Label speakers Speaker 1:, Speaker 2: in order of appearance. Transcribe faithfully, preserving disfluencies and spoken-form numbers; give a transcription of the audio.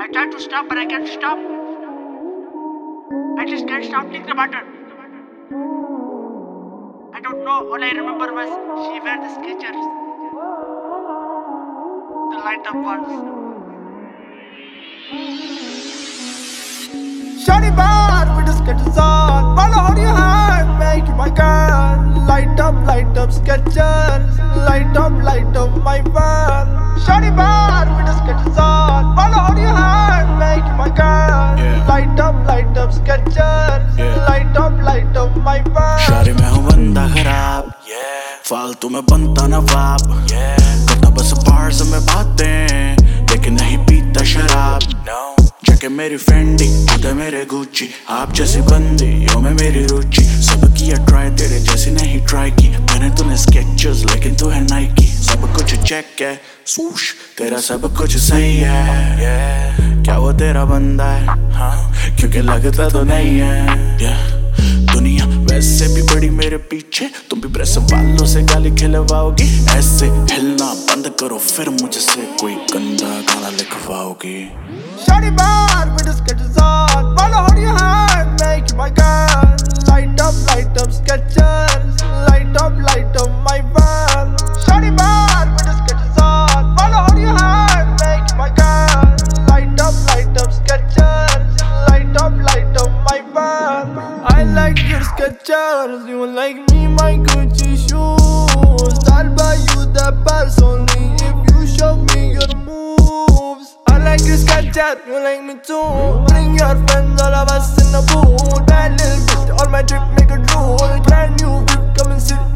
Speaker 1: I try to stop, but I can't stop. I just can't stop thinking about her. I don't know. All I remember was she wear the Skechers, the light up ones.
Speaker 2: Shawty bad with the Skechers on. Follow on your hand, make you my girl. Light up, light up Skechers. Light up, light up my van. Shawty bad with the Skechers on. Follow on your hand, make you my girl.
Speaker 3: Yeah.
Speaker 2: Light up, light up Skechers.
Speaker 3: Yeah.
Speaker 2: Light up, light up my van.
Speaker 3: शारी मैं हूँ बंदा खराब, फालतू में बनता नवाब, करता बस बार्स में बातें, लेकिन नहीं पीता शराब. जगह मेरी फेंडी, जूते मेरे गुच्ची, आप जैसी बंदी यो में मेरी रुचि. सब किया ट्राई, तेरे जैसी नहीं ट्राई की. मैंने तूने स्केचर्स, लेकिन तू है नाइकी. सब कुछ चेक है, सूश तेरा सब कुछ सही है. क्या वो तेरा बंदा है? हाँ, क्योंकि लगता तो नहीं है. दुनिया वैसे भी बड़ी मेरे पीछे, तुम भी प्रेस वालों से गाली खिलवाओगी. ऐसे हिलना बंद करो, फिर मुझसे कोई गंदा गाना लिखवाओगी.
Speaker 2: Shawty bad with the Skechers on. Follow on your hand, make you my girl. Light up, light up Skechers. Light up, light up my van. Shawty bad with the Skechers on. Follow on your hand, make you my girl. Light up, light up Skechers. Light up, light up my van. I like your Skechers, you like me my Gucci shoes. I'll buy you the purse only if you show me your moves. I like your Skechers, you like me too. Bring your friends, all of us in the booth. Bad little bitch, all my drip make a drool. Brand new whip, come and sit